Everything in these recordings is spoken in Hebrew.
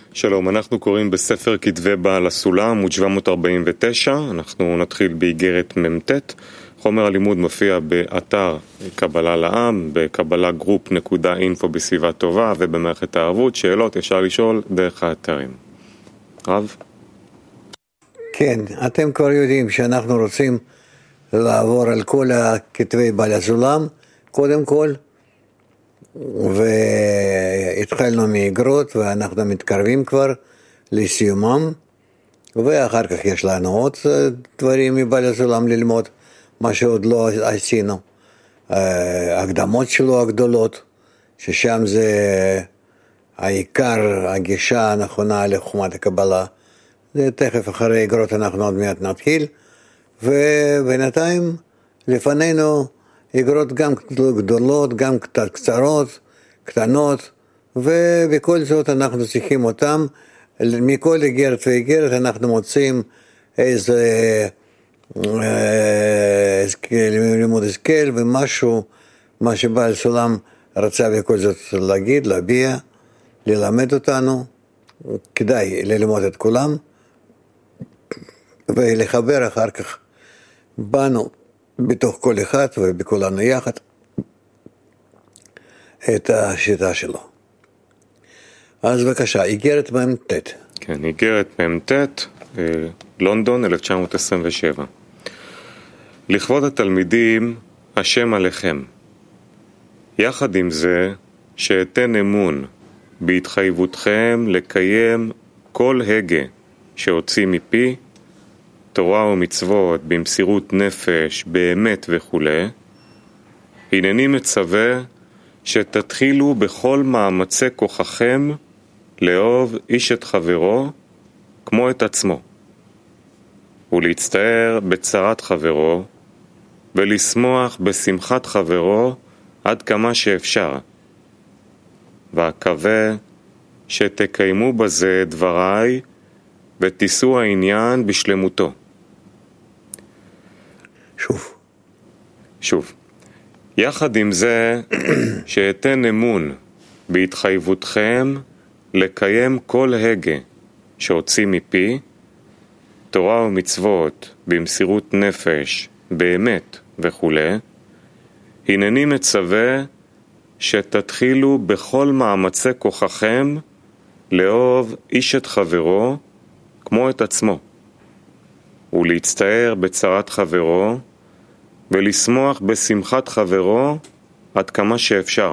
שלום, אנחנו קוראים בספר כתבי בעל הסולם, עמוד 749, אנחנו נתחיל באיגרת מ"ט. חומר הלימוד מופיע באתר קבלה לעם, בקבלה group.info בסביבה טובה ובמערכת הערבות. שאלות אפשר לשאול דרך האתרים. רב? כן, אתם כבר יודעים שאנחנו רוצים לעבור על כל הכתבי בעל הסולם, קודם כל, והתחלנו מאיגרות ואנחנו מתקרבים כבר לסיומם, ואחר כך יש לנו עוד דברים מבעל הסולם ללמוד, מה שעוד לא עשינו, הקדמות שלו הגדולות, ששם זה העיקר, הגישה הנכונה לחוכמת הקבלה. זה תכף אחרי איגרות אנחנו עוד מעט נתחיל, ובינתיים לפנינו איגרות גם גדולות, גם קצת קצרות, קטנות, ובכל זאת אנחנו צריכים אותם. מכל איגרת ואיגרת אנחנו מוצאים איזה לימוד השכל ומשהו, מה שבעל סולם רצה בכל זאת להגיד, להביע, ללמד אותנו. כדאי ללמוד את כולם ולחבר אחר כך בנו בתוך כל אחד ובכולנו יחד את השיטה שלו. אז בבקשה, איגרת מ"ט. כן, איגרת מ"ט, לונדון 1927. לכבוד התלמידים, השם עליכם. יחד עם זה, שאתן אמון בהתחייבותכם לקיים כל הגה שהוציא מפי, תורה ומצוות, במסירות נפש, באמת וכו', הנני מצווה שתתחילו בכל מאמצי כוחכם לאהוב איש את חברו כמו את עצמו, ולהצטער בצרת חברו, ולשמוח בשמחת חברו עד כמה שאפשר, ואקווה שתקיימו בזה דבריי ותישאו העניין בשלמותו. שוב. יחד עם זה שאתן אמון בהתחייבותכם לקיים כל הגה שהוציא מפי, תורה ומצוות, במסירות נפש, באמת וכו', הנני מצווה שתתחילו בכל מאמצי כוחכם לאהוב איש את חברו כמו את עצמו, ולהצטער בצרת חברו, ולשמוח בשמחת חברו עד כמה שאפשר.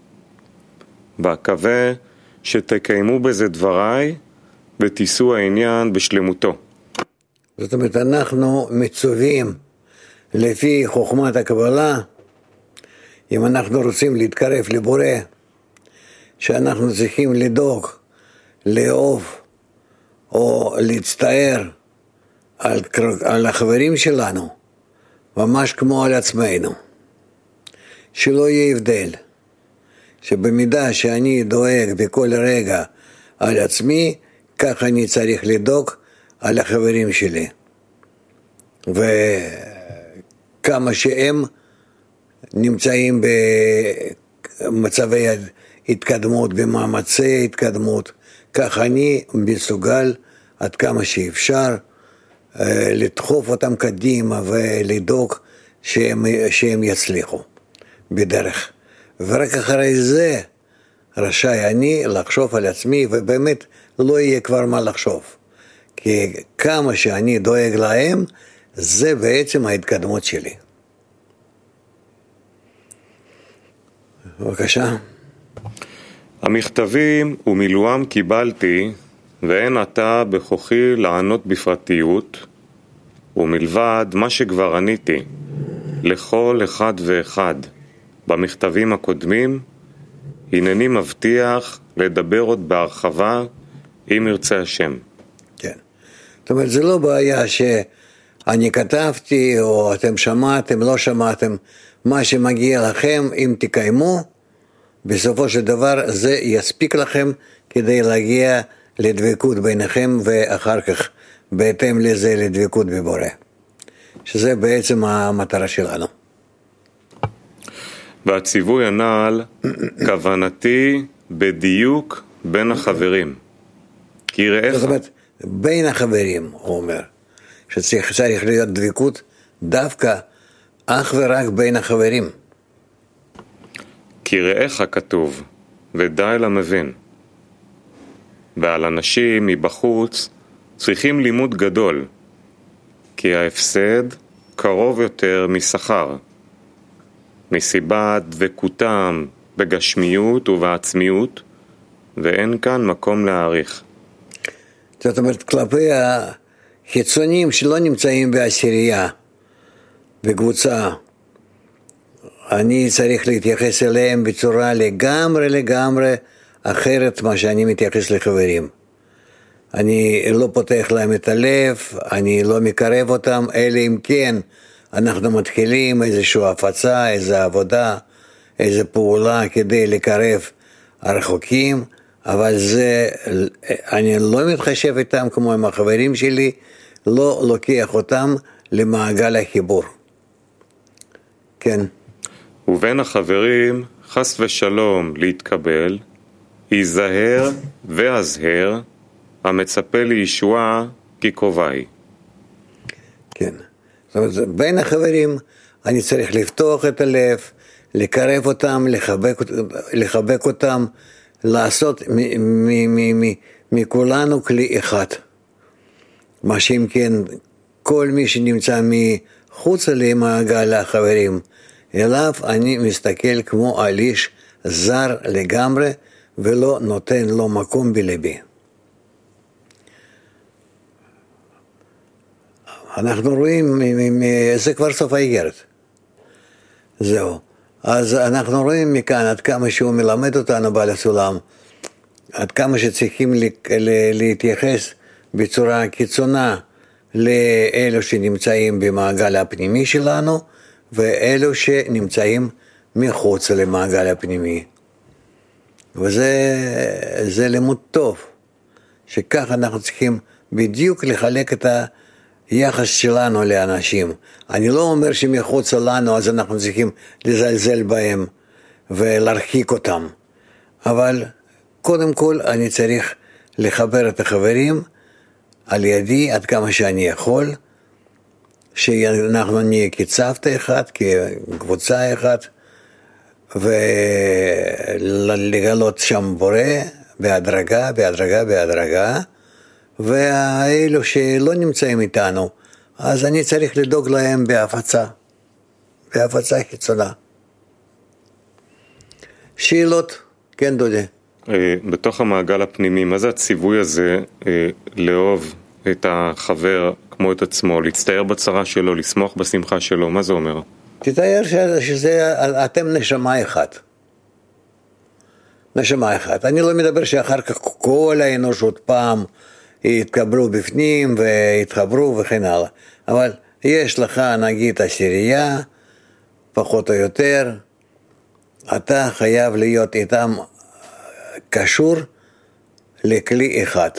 ואקווה שתקיימו בזה דבריי ותישאו העניין בשלמותו. זאת אומרת, אנחנו מצווים לפי חוכמת הקבלה, אם אנחנו רוצים להתקרב לבורא, שאנחנו צריכים לדאוג, לאהוב, או להצטער על החברים שלנו, ממש כמו על עצמנו. שלא יהיה הבדל, שבמידה שאני דואג בכל רגע על עצמי, כך אני צריך לדאוג על החברים שלי. וכמה שהם נמצאים במצבי התקדמות, במאמצי התקדמות, כך אני מסוגל עד כמה שאפשר לדחוף אותם קדימה ולדאוג שהם יצליחו בדרך. ורק אחרי זה רשאי אני לחשוב על עצמי, ובאמת לא יהיה כבר מה לחשוב. כי כמה שאני דואג להם, זה בעצם ההתקדמות שלי. בבקשה. המכתבים ומילואם קיבלתי, ואין עתה בכוחי לענות בפרטיות, ומלבד מה שכבר עניתי לכל אחד ואחד במכתבים הקודמים, הנני מבטיח לדבר עוד בהרחבה אם ירצה השם. כן. זאת אומרת, זה לא בעיה שאני כתבתי או אתם שמעתם, לא שמעתם, מה שמגיע לכם, אם תקיימו, בסופו של דבר זה יספיק לכם כדי להגיע לדבקות ביניכם, ואחר כך בהתאם לזה לדבקות בבורא, שזה בעצם המטרה שלנו. והציווי הנ"ל, כוונתי בדיוק בין החברים, כי רעך. זאת אומרת, בין החברים, הוא אומר, שצריך להיות דבקות דווקא אך ורק בין החברים. כי רעך כתוב, ודי למבין. ועל אנשים מבחוץ צריכים לימוד גדול, כי ההפסד קרוב יותר משכר, מסיבת דבקותם בגשמיות ובעצמיות, ואין כאן מקום להעריך. זאת אומרת, כלפי החיצונים שלא נמצאים בעשירייה, בקבוצה, אני צריך להתייחס אליהם בצורה לגמרי אחרת מה שאני מתייחס לחברים. אני לא פותח להם את הלב, אני לא מקרב אותם, אלא אם כן אנחנו מתחילים איזושהי הפצה, איזו עבודה, איזו פעולה כדי לקרב הרחוקים, אבל אני לא מתחשב איתם כמו עם החברים שלי, לא לוקח אותם למעגל החיבור. כן. ובין החברים, חס ושלום להתקבל, ייזהר והזהר, המצפה לישועה כי קרובי. כן. זאת אומרת, בין החברים אני צריך לפתוח את הלב, לקרב אותם, לחבק אותם, לעשות מכולנו כלי אחד. מה שאם כן, כל מי שנמצא מחוץ למעגל החברים, אליו אני מסתכל כמו על איש זר לגמרי, ולא נותן לו מקום בלבי. אנחנו רואים, זה כבר סוף האיגרת. זהו. אז אנחנו רואים מכאן עד כמה שהוא מלמד אותנו בעל הסולם, עד כמה שצריכים להתייחס בצורה קיצונה לאלו שנמצאים במעגל הפנימי שלנו, ואלו שנמצאים מחוץ למעגל הפנימי. וזה לימוד טוב, שכך אנחנו צריכים בדיוק לחלק את היחס שלנו לאנשים. אני לא אומר שמחוץ לנו אז אנחנו צריכים לזלזל בהם ולהרחיק אותם, אבל קודם כל אני צריך לחבר את החברים על ידי עד כמה שאני יכול, שאנחנו נהיה כצוות אחד, כקבוצה אחת, ולגלות שם בורא בהדרגה, והאלו שלא נמצאים איתנו, אז אני צריך לדאוג להם בהפצה חיצונה. שאלות? כן, דודי. בתוך המעגל הפנימי, מה זה הציווי הזה לאהוב את החבר כמו את עצמו, להצטער בצרה שלו, לשמוח בשמחה שלו, מה זה אומר? תתאר שזה אתם נשמה אחת. נשמה אחת. אני לא מדבר שאחר כך כל האנושות פעם יתקבלו בפנים ויתחברו וכן הלאה. אבל יש לך נגיד עשירייה, פחות או יותר, אתה חייב להיות איתם קשור לכלי אחד.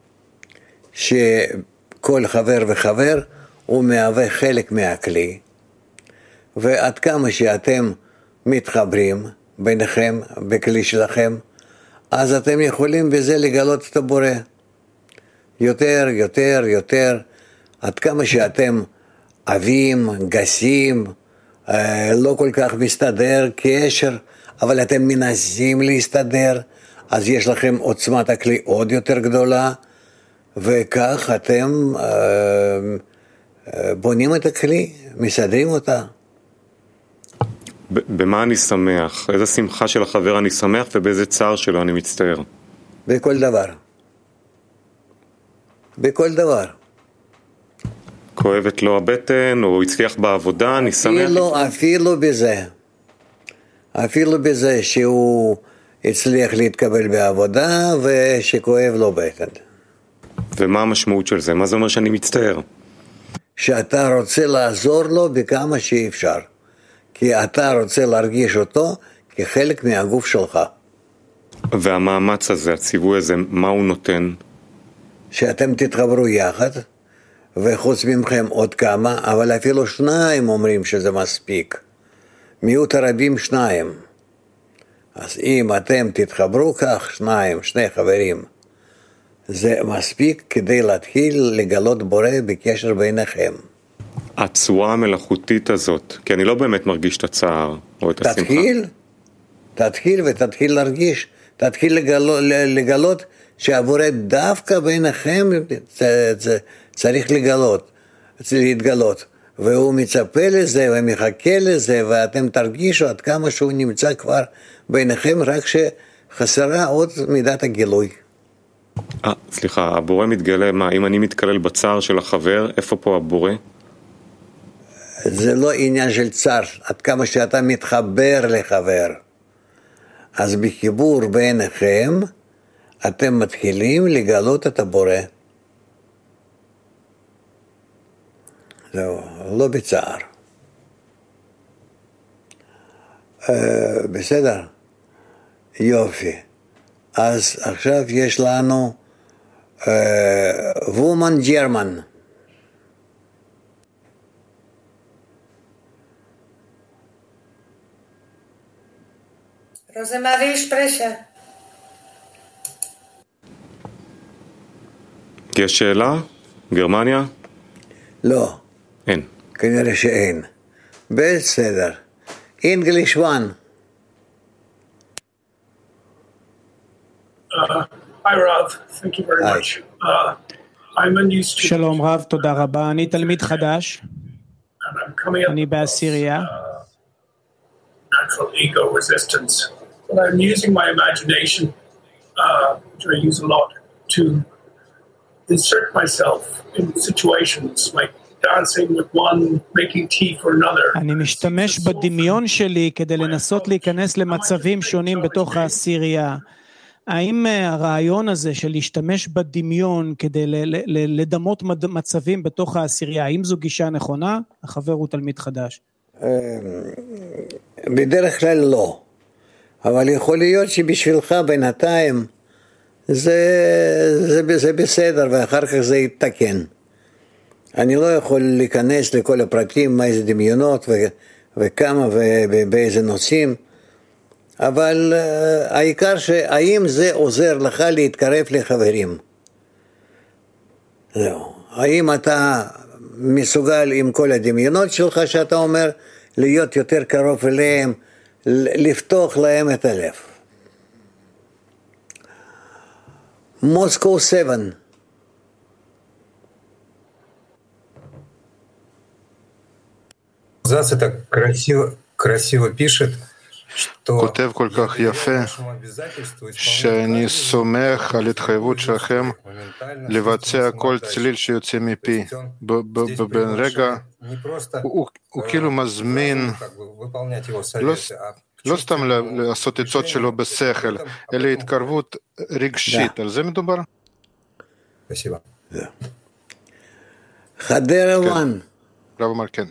שכל חבר וחבר הוא מהווה חלק מהכלי. ועד כמה שאתם מתחברים ביניכם, בכלי שלכם, אז אתם יכולים בזה לגלות את הבורא. יותר, עד כמה שאתם אבים, גסים, לא כל כך מסתדר קשר, אבל אתם מנסים להסתדר, אז יש לכם עוצמת הכלי עוד יותר גדולה, וכך אתם בונים את הכלי, מסדרים אותה. במה אני שמח? איזה שמחה של החבר אני שמח ובאיזה צער שלו אני מצטער? בכל דבר. כואבת לו הבטן, או הצליח בעבודה, אני שמח. אפילו בזה שהוא הצליח להתקבל בעבודה ושכואב לו בטן. ומה המשמעות של זה? מה זה אומר שאני מצטער? שאתה רוצה לעזור לו בכמה שאפשר. כי אתה רוצה להרגיש אותו כחלק מהגוף שלך. והמאמץ הזה, הציווי הזה, מה הוא נותן? שאתם תתחברו יחד, וחוץ ממכם עוד כמה, אבל אפילו 2 אומרים שזה מספיק. מיעוט הרבים 2. אז אם אתם תתחברו כך, 2 חברים, זה מספיק כדי להתחיל לגלות בורא בקשר ביניכם. הצורה המלאכותית הזאת, כי אני לא באמת מרגיש את הצער או את השמחה. תתחיל ותתחיל להרגיש, תתחיל לגלות שהבורא דווקא ביניכם צריך להתגלות, והוא מצפה לזה ומחכה לזה, ואתם תרגישו עד כמה שהוא נמצא כבר ביניכם, רק שחסרה עוד מידת הגילוי. סליחה, הבורא מתגלה, מה, אם אני מתקלל בצער של החבר, איפה פה הבורא? זה לא עניין של צער, עד כמה שאתה מתחבר לחבר. אז בחיבור ביניכם, אתם מתחילים לגלות את הבורא. זהו, לא בצער. בסדר? יופי. אז עכשיו יש לנו woman German. Rosemarie, ich spreche. יש שאלה? גרמניה? לא. אין. כנראה שאין. בסדר. English one. Hi Rav, thank you very much. I'm a new student. שלום רב, תודה רבה. אני תלמיד חדש. אני באסיריה. Natural ego resistance. But I'm using my imagination, which I use a lot, to insert myself in situations like dancing with one, making tea for another. אני משתמש בדמיון שלי כדי לנסות להיכנס למצבים שונים בתוך האסיריה. האם הרעיון הזה של להשתמש בדמיון כדי לדמות מצבים בתוך האסיריה, האם זו גישה נכונה? החבר הוא תלמיד חדש. בדרך כלל לא. אבל יכול להיות שבשבילך בינתיים זה בסדר, ואחר כך זה יתקן. אני לא יכול להיכנס לכל הפרטים, מה איזה דמיונות וכמה ובאיזה נושאים, אבל העיקר שהאם זה עוזר לך להתקרב לחברים. זהו. האם אתה מסוגל עם כל הדמיונות שלך שאתה אומר, להיות יותר קרוב אליהם, לפתוח להם את הלב. Moscow 7. Зас это красиво пишет, כותב כל כך יפה, שאני סומך על התחייבות שלכם לבצע כל צליל שיוצא מפי. בבין רגע הוא כאילו מזמין לא סתם לעשות עצות שלו בשכל, אלא התקרבות רגשית. על זה מדובר? חדרה וואן. רב אמר כן.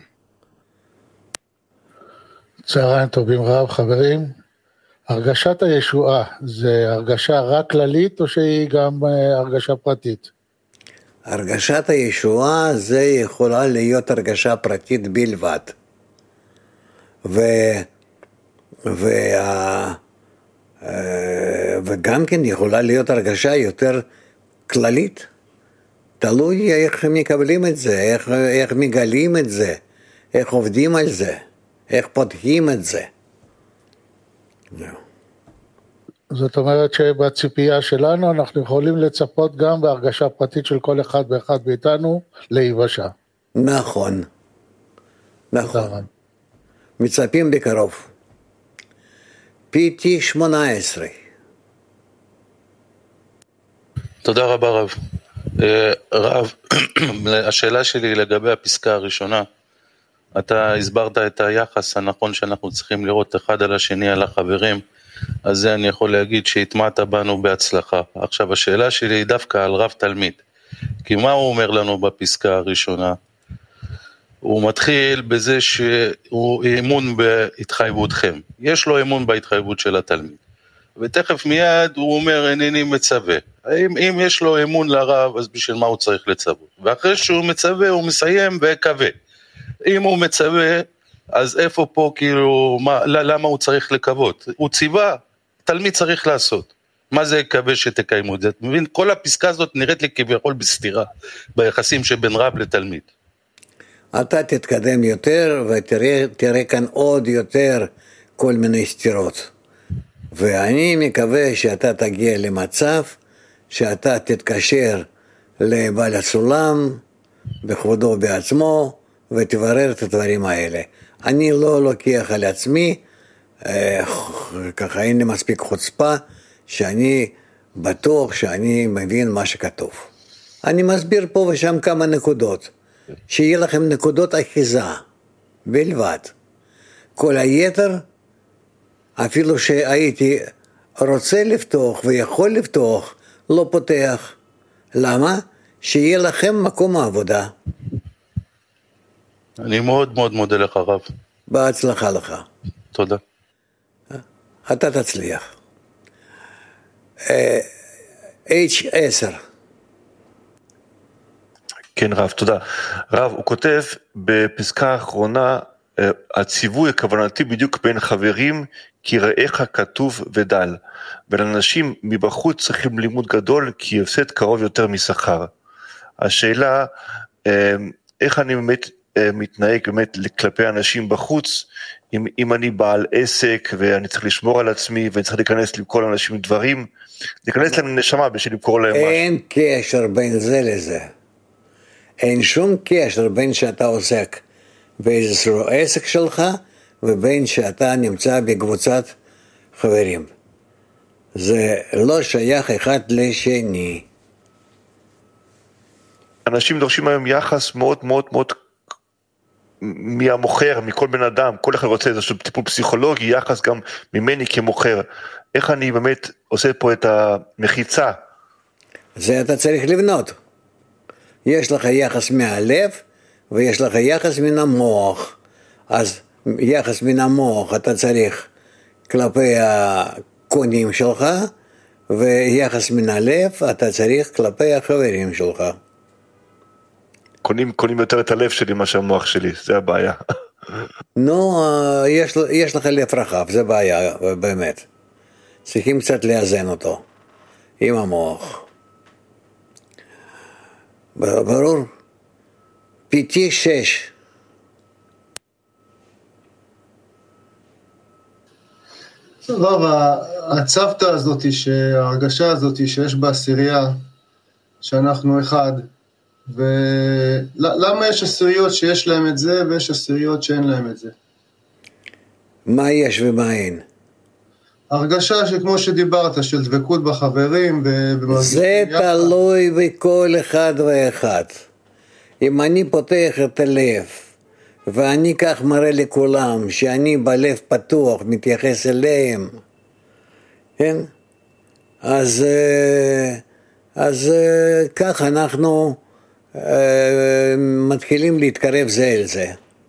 צהריים טובים רב, חברים. הרגשת הישועה, זה הרגשה רק כללית או שהיא גם הרגשה פרטית? הרגשת הישועה זה יכולה להיות הרגשה פרטית בלבד. וגם כן יכולה להיות הרגשה יותר כללית. תלוי איך מקבלים את זה, איך מגלים את זה, איך עובדים על זה. איך פותחים את זה. זאת אומרת שבציפייה שלנו אנחנו יכולים לצפות גם בהרגשה פרטית של כל אחד ואחד מאיתנו להיוושע. נכון. נכון. מצפים בקרוב. PT 18. תודה רבה רב. רב, השאלה שלי לגבי הפסקה הראשונה, אתה הסברת את היחס הנכון שאנחנו צריכים לראות אחד על השני, על החברים, אז זה אני יכול להגיד שהתמעת בנו בהצלחה. עכשיו השאלה שלי היא דווקא על רב תלמיד, כי מה הוא אומר לנו בפסקה הראשונה? הוא מתחיל בזה שהוא אמון בהתחייבותכם, יש לו אמון בהתחייבות של התלמיד, ותכף מיד הוא אומר אינני מצווה. אם יש לו אמון לרב, אז בשביל מה הוא צריך לצוות? ואחרי שהוא מצווה הוא מסיים וקווה. אם הוא מצווה, אז איפה פה כאילו, למה הוא צריך לקוות? הוא ציווה, תלמיד צריך לעשות. מה זה יקווה שתקיימו את זה? אתה מבין? כל הפסקה הזאת נראית לי כביכול בסתירה, ביחסים שבין רב לתלמיד. אתה תתקדם יותר ותראה כאן עוד יותר כל מיני סתירות. ואני מקווה שאתה תגיע למצב שאתה תתקשר לבעל הסולם בכבודו בעצמו ותברר את הדברים האלה. אני לא לוקח על עצמי, ככה אין לי מספיק חוצפה, שאני בטוח שאני מבין מה שכתוב. אני מסביר פה ושם כמה נקודות, שיהיה לכם נקודות אחיזה בלבד. כל היתר, אפילו שהייתי רוצה לפתוח ויכול לפתוח, לא פותח. למה? שיהיה לכם מקום העבודה. אני מאוד מאוד מודה לך רב. בהצלחה לך. תודה. אתה תצליח. H10. כן רב, תודה. רב, הוא כותב בפסקה האחרונה, הציווי הכוונתי בדיוק בין חברים, כי רעיך כתוב ודל. בין אנשים מבחוץ צריכים לימוד גדול, כי הפסד קרוב יותר משכר. השאלה, איך אני באמת מתנהג באמת כלפי אנשים בחוץ, אם אני בעל עסק ואני צריך לשמור על עצמי ואני צריך להיכנס לכל אנשים דברים, להיכנס להם לנשמה בשביל למכור להם משהו. אין קשר בין זה לזה. אין שום קשר בין שאתה עוסק באיזשהו עסק שלך ובין שאתה נמצא בקבוצת חברים. זה לא שייך אחד לשני. אנשים דורשים היום יחס מאוד מאוד מאוד מהמוכר, מכל בן אדם, כל אחד רוצה איזשהו טיפול פסיכולוגי, יחס גם ממני כמוכר. איך אני באמת עושה פה את המחיצה? זה אתה צריך לבנות. יש לך יחס מהלב ויש לך יחס מן המוח. אז יחס מן המוח אתה צריך כלפי הקונים שלך, ויחס מן הלב אתה צריך כלפי החברים שלך. קונים יותר את הלב שלי מאשר המוח שלי, זה הבעיה. נו, יש לך לב רחב, זה בעיה, באמת. צריכים קצת לאזן אותו, עם המוח. ברור? פיתי 6. רב, הצוותא הזאת, ההרגשה הזאת שיש בעשירייה, שאנחנו אחד, ולמה יש עשיריות שיש להם את זה, ויש עשיריות שאין להם את זה? מה יש ומה אין? הרגשה שכמו שדיברת, של דבקות בחברים, זה תלוי בכל אחד ואחד. אם אני פותח את הלב, ואני כך מראה לכולם, שאני בלב פתוח, מתייחס אליהם, כן? אז כך אנחנו מתחילים להתקרב זה אל זה.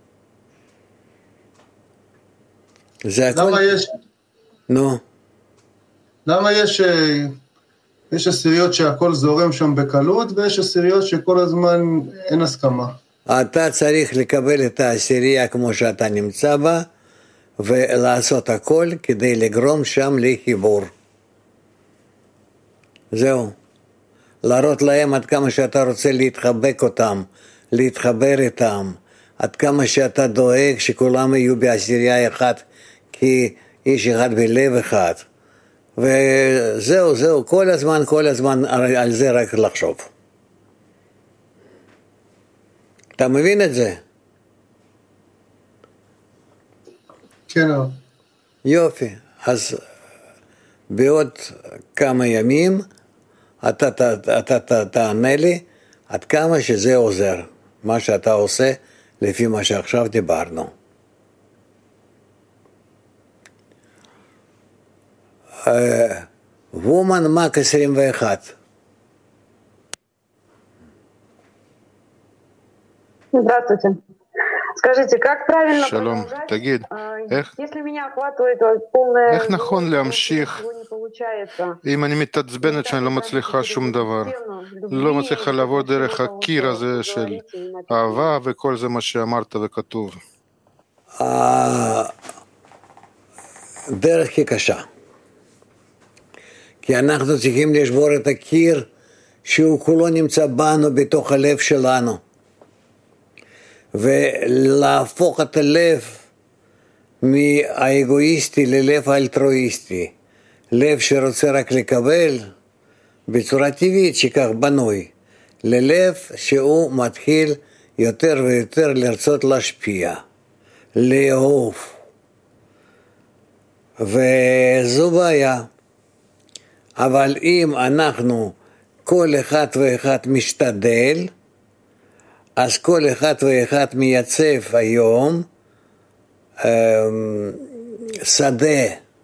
זה הכל... למה יש... נו. למה יש עשיריות שהכל זורם שם בקלות, ויש עשיריות שכל הזמן אין הסכמה? אתה צריך לקבל את העשירייה כמו שאתה נמצא בה, ולעשות הכל כדי לגרום שם לחיבור. זהו. להראות להם עד כמה שאתה רוצה להתחבק אותם, להתחבר איתם, עד כמה שאתה דואג שכולם יהיו בעשירייה אחת, כי איש אחד בלב אחד. וזהו, כל הזמן על זה רק לחשוב. אתה מבין את זה? כן. יופי. אז בעוד כמה ימים אתה תענה לי עד כמה שזה עוזר, מה שאתה עושה לפי מה שעכשיו דיברנו. וומן מק 21. Здравствуйте. Скажите, как правильно שלום, תגיד, если меня охватывает полное... איך נכון להמשיך אם אני מתעצבנת שאני לא מצליחה שום דבר, לא מצליחה לעבור דרך הקיר הזה של אהבה וכל זה מה שאמרת וכתוב? הדרך היא קשה, כי אנחנו צריכים לשבור את הקיר שהוא כולו נמצא בנו, בתוך הלב שלנו. ולהפוך את הלב מהאגואיסטי ללב האלטרואיסטי. לב שרוצה רק לקבל בצורה טבעית שכך בנוי. ללב שהוא מתחיל יותר ויותר לרצות להשפיע, לאהוב. וזו בעיה. אבל אם אנחנו כל אחד ואחד משתדל, אז כל אחד ואחד מייצב היום שדה,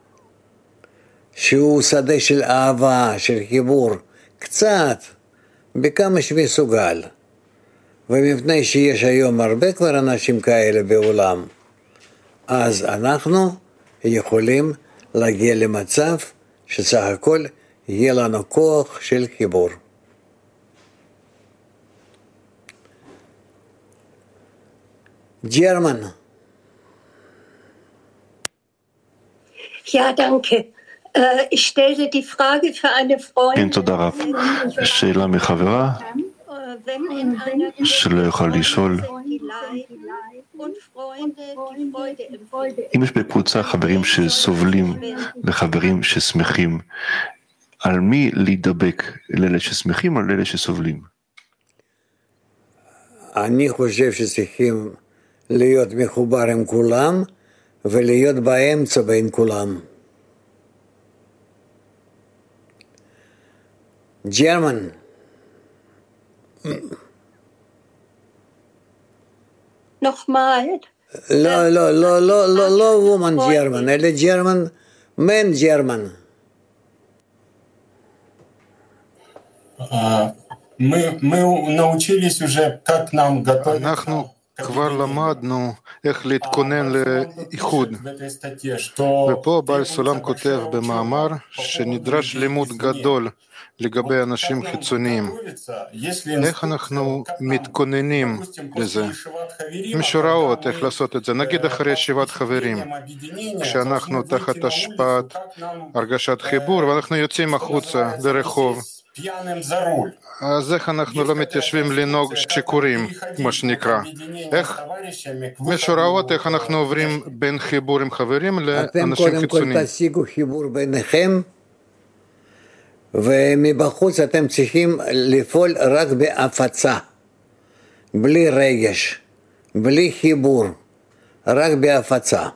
שהוא שדה של אהבה, של חיבור, קצת, בכמה שמסוגל. ומפני שיש היום הרבה כבר אנשים כאלה בעולם, אז אנחנו יכולים להגיע למצב שסך הכל יהיה לנו כוח של חיבור. ג'רמן. Ja, danke. Ich stellte die Frage für eine Freundin. תודה רב. שאלה מחברה שלא יכול לשאול. אם יש בקבוצה חברים שסובלים וחברים ששמחים, על מי להידבק? לאלה ששמחים או לאלה שסובלים? אני חושב שצריכים להיות מחובר עם כולם ולהיות באמצע בין כולם. ג'רמן. Nochmal. לא woman German, אלא German, man German. Мы научились уже, как нам готовить. אנחנו כבר למדנו איך להתכונן לאיחוד. ופה בעל סולם כותב במאמר שנדרש לימוד גדול לגבי אנשים חיצוניים. איך אנחנו מתכוננים לזה? יש הוראות איך לעשות את זה. נגיד אחרי ישיבת חברים, כשאנחנו תחת השפעת הרגשת חיבור ואנחנו יוצאים החוצה לרחוב, אז איך אנחנו לא מתיישבים לנהוג שיכורים, כמו שנקרא? איך? יש הוראות איך אנחנו עוברים בין חיבור עם חברים לאנשים חיצוניים. אתם קודם כל תשיגו חיבור ביניכם, ומבחוץ אתם צריכים לפעול רק בהפצה, בלי רגש, בלי חיבור, רק בהפצה.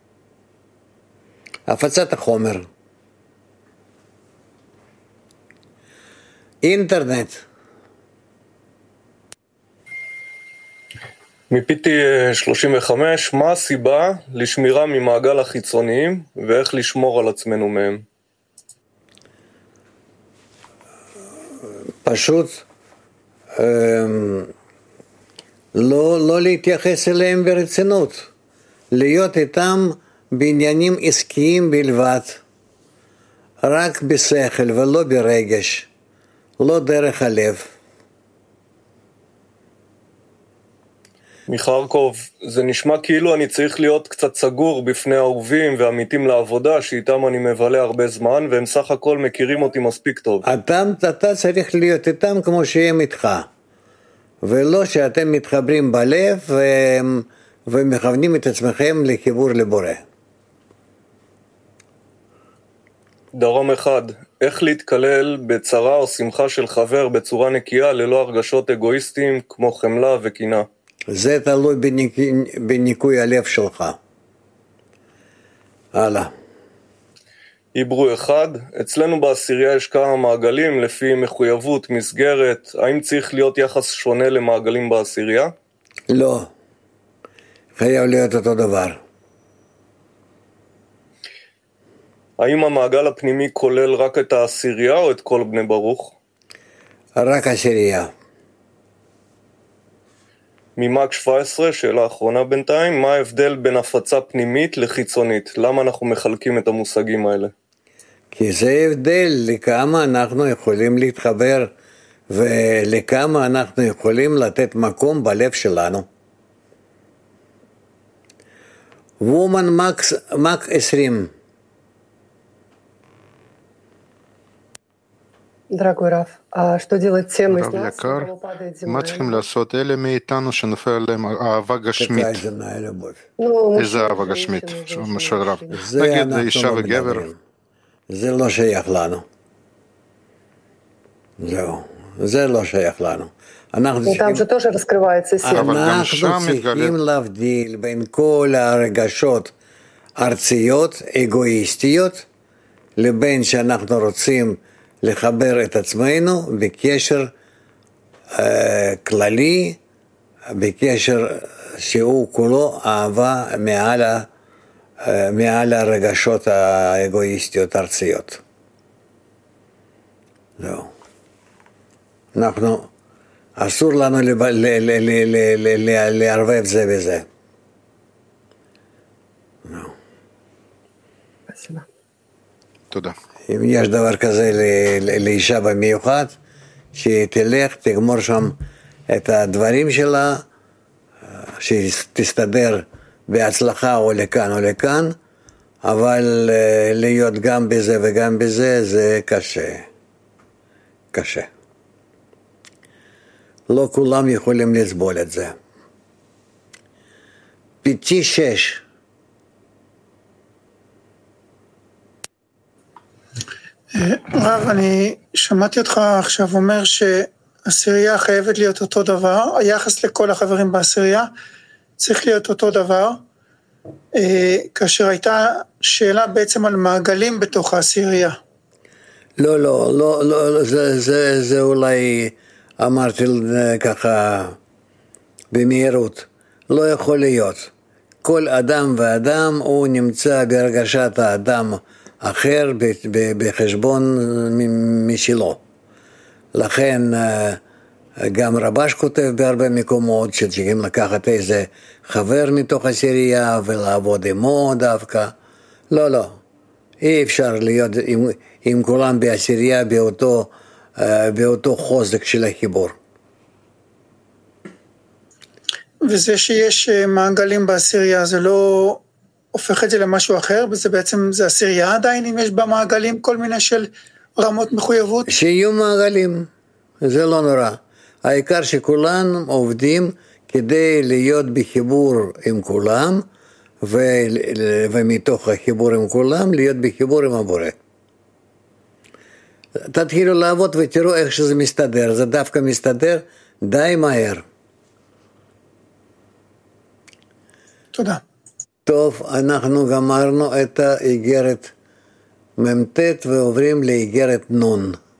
הפצת החומר. אינטרנט. מפיתי 35, מה הסיבה לשמירה ממעגל החיצוניים ואיך לשמור על עצמנו מהם? פשוט לא להתייחס אליהם ברצינות, להיות איתם בעניינים עסקיים בלבד, רק בשכל ולא ברגש, לא דרך הלב. מחרקוב, זה נשמע כאילו אני צריך להיות קצת סגור בפני האהובים ועמיתים לעבודה שאיתם אני מבלה הרבה זמן והם סך הכל מכירים אותי מספיק טוב. אתה צריך להיות איתם כמו שהם איתך, ולא שאתם מתחברים בלב ומכוונים את עצמכם לחיבור לבורא. דרום אחד, איך להתקלל בצרה או שמחה של חבר בצורה נקייה ללא הרגשות אגואיסטיים כמו חמלה וקינה? זה תלוי בניקוי הלב שלך. הלאה. היברו אחד, אצלנו בעשירייה יש כמה מעגלים לפי מחויבות, מסגרת, האם צריך להיות יחס שונה למעגלים בעשירייה? לא, חייב להיות אותו דבר. האם המעגל הפנימי כולל רק את העשירייה או את כל בני ברוך? רק עשירייה. ממק 17, שאלה אחרונה בינתיים, מה ההבדל בין הפצה פנימית לחיצונית? למה אנחנו מחלקים את המושגים האלה? כי זה הבדל לכמה אנחנו יכולים להתחבר ולכמה אנחנו יכולים לתת מקום בלב שלנו. וומן מק 20. Дорогой Раф, а что делать тем из רב нас, יקר, у кого падает зима? מה צריכים לעשות אלה מאיתנו שנופל עליהם אהבה גשמית? איזה אהבה גשמית? של רב. נגיד אישה וגבר. זה לא שייך לנו. זהו, זה לא שייך לנו. אנחנו צריכים להבדיל בין כל הרגשות ארציות, אגואיסטיות, לבין שאנחנו רוצים לחבר את עצמנו בקשר כללי, בקשר שהוא כולו אהבה מעל הרגשות האגואיסטיות ארציות. זהו. אנחנו, אסור לנו לערבב זה בזה. תודה. אם יש דבר כזה לאישה במיוחד, שהיא תלך, תגמור שם את הדברים שלה, שתסתדר בהצלחה או לכאן או לכאן, אבל להיות גם בזה וגם בזה זה קשה. קשה. לא כולם יכולים לסבול את זה. פיצי 6. רב, אני שמעתי אותך עכשיו אומר שהעשירייה חייבת להיות אותו דבר, היחס לכל החברים בעשירייה צריך להיות אותו דבר, כאשר הייתה שאלה בעצם על מעגלים בתוך העשירייה. לא, זה אולי אמרתי ככה במהירות, לא יכול להיות. כל אדם ואדם הוא נמצא בהרגשת האדם אחר בחשבון משלו. לכן גם רבש כותב בהרבה מקומות שצריכים לקחת איזה חבר מתוך העשירייה ולעבוד עמו דווקא. לא. אי אפשר להיות עם כולם בעשירייה באותו חוזק של החיבור. וזה שיש מעגלים בעשירייה זה לא הופך את זה למשהו אחר, וזה בעצם, זה עשירייה עדיין, אם יש במעגלים כל מיני של רמות מחויבות? שיהיו מעגלים, זה לא נורא. העיקר שכולם עובדים כדי להיות בחיבור עם כולם, ומתוך החיבור עם כולם, להיות בחיבור עם הבורא. תתחילו לעבוד ותראו איך שזה מסתדר, זה דווקא מסתדר די מהר. תודה. טוב, אנחנו גמרנו את האיגרת ממתת ועוברים לאיגרת נון.